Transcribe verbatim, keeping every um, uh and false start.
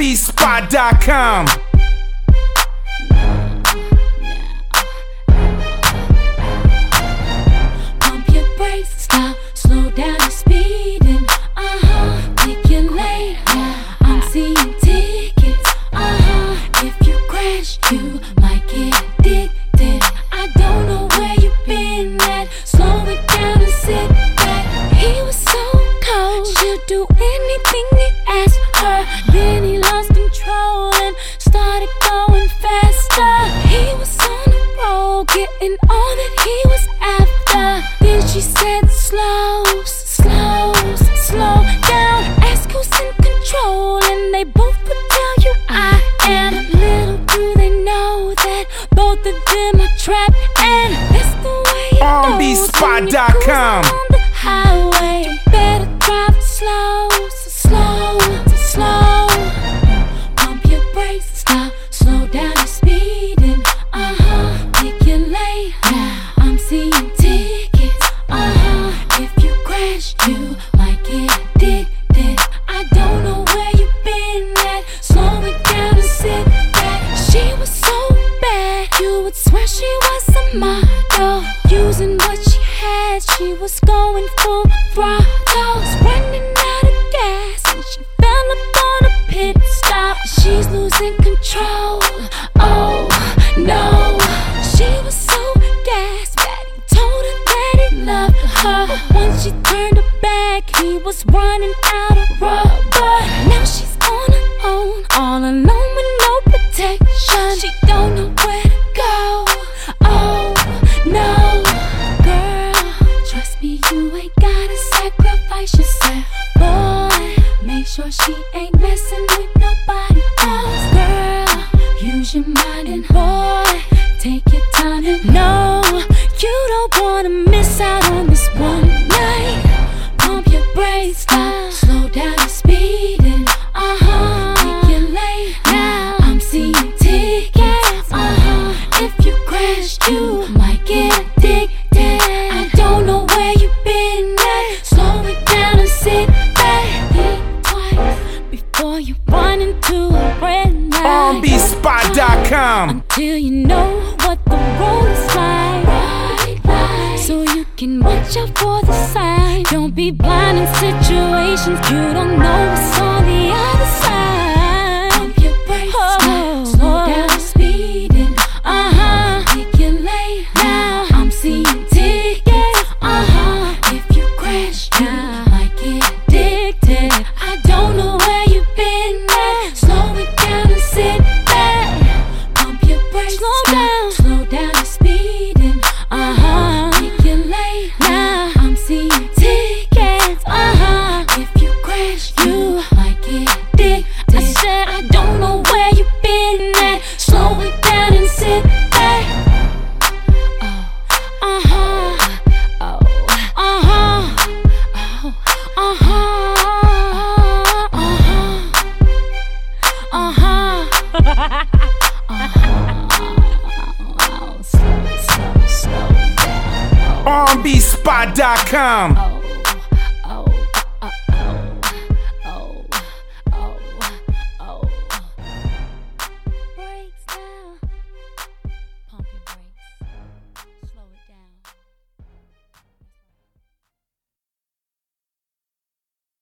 B spot dot com. Pump your brakes, stop, slow down your speeding. Uh-huh, pick your lane. I'm seeing tickets. Uh-huh, if you crash, you might get addicted. I don't know where you've been at. Slow it down and sit back. He was so cold, she'll do anything he asked her. Then he lost control and started going faster. He was on the road, getting all that he was after. Then she said, slow, slow, slow down. Ask who's in control, and they both would tell you I am. Little do they know that both of them are trapped, and that's the way it R B spot dot com. on the highway. You better drive slow, so slow, so slow. Pump your brakes, stop, slow down your speeding. Uh-huh, pick your lane. Now I'm seeing tickets. Uh-huh, if you crash, you might get addicted. I don't know where you've been at. Slow it down and sit back. She was so bad, you would swear she was a model. Using what she had, she was going full throttle. Running out of gas, and she fell up on a pit stop. She's losing control. Oh no, she was so gassed that he told her that he loved her. But once she turned her back, he was running out of rubber. Now she's on her own, all alone with no protection. She don't know where to go. Oh no, girl, trust me, you ain't gotta sacrifice yourself. Boy, make sure she ain't messing with nobody else. Girl, use your mind, and boy, take your time and know you don't wanna miss out on this one night. Pump your brakes, stop, slow down your speeding. Uh-huh, pick your lane. Now I'm seeing tickets. Uh-huh, if you crash, you might get addicted. I don't know where you've been at. Slow it down and sit back. Think twice before you run into a red light. R B spot dot com. Until you know what the road is like. Right, right. So you can watch out for the sign. Don't be blind in situations you don't know what's on the other side. Pump your brakes, oh, stop, slow down your speeding. Uh-huh, pick your lane. Now I'm seeing tickets. Uh-huh, if you crash, you might get addicted. I don't know where you've been at. Slow it down and sit back. Pump your brakes, slow down, slow down your speeding. Uh-huh, pick your lane. Now I'm seeing tickets. Uh-huh, if you crash, you might get addicted. I said I don't know where you've been at. Slow it down and sit back. Oh, uh-huh, oh, uh-huh, oh, uh-huh, uh-huh, uh-huh. Oh, slow, slow, slow down. R B spot dot com.